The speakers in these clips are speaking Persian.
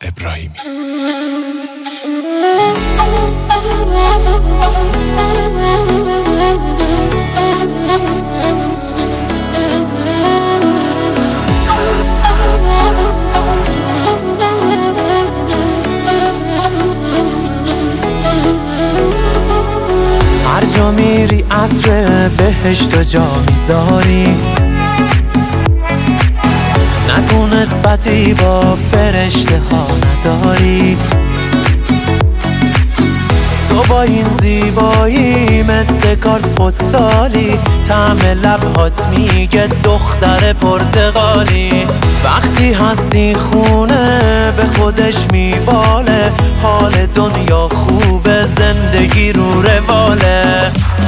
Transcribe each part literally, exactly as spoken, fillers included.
ابراهیمی. هر جا میری عطر بهشت و جا میذاری، نگو نسبتی با فرشته ها نداری. تو با این زیبایی مثل کارت پستالی، طعم لبهات میگه دختر پرتغالی. وقتی هستی خونه به خودش میباله، حال دنیا خوبه زندگی رو رواله.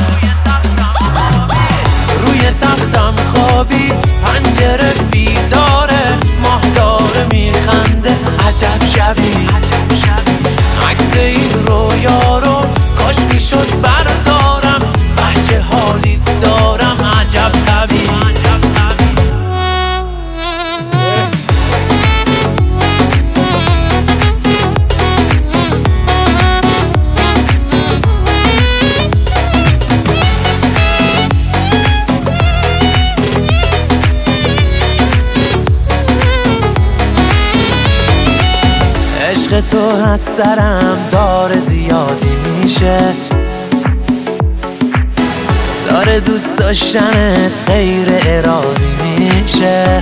روی تختم خوابی پنجره بیداره، ماه داره میخنده عجب شبی. عکس این رویا رو کاش میشد بردارم، بچه حالی دارم عجب طبیعی. عشق تو از سرم داره زیادی میشه، داره دوست داشتنت غیر ارادی میشه.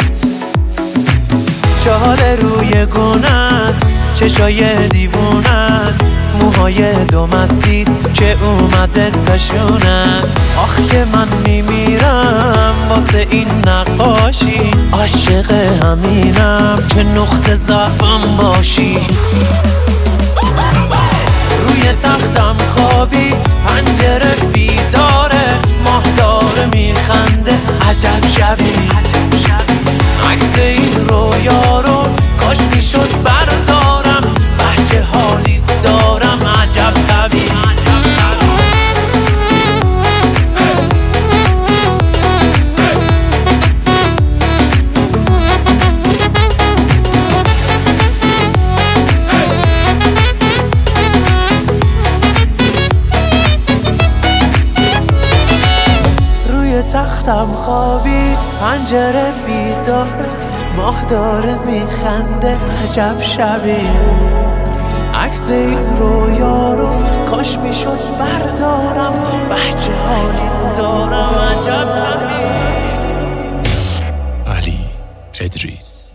چهار روی گونت، چشای دیوونت، موهای دو مسبید که اومده تشونت. آخ که من میمیرم واسه این نقاشی، عاشق همینم که نقطه ضعفم باشی. روی تختم خوابی پنجره بیداره، ماه داره میخنده عجب شبی. عکس این رویا رو کاش میشد بردارم، بچه حالی دارم عجب طبیعی. تختم خوابی پنجره بیداره، ماه داره میخنده عجب شبی. عکس این رویا رو کاش میشد بردارم، بچه حالی دارم عجب طبیعی. علی ادریس.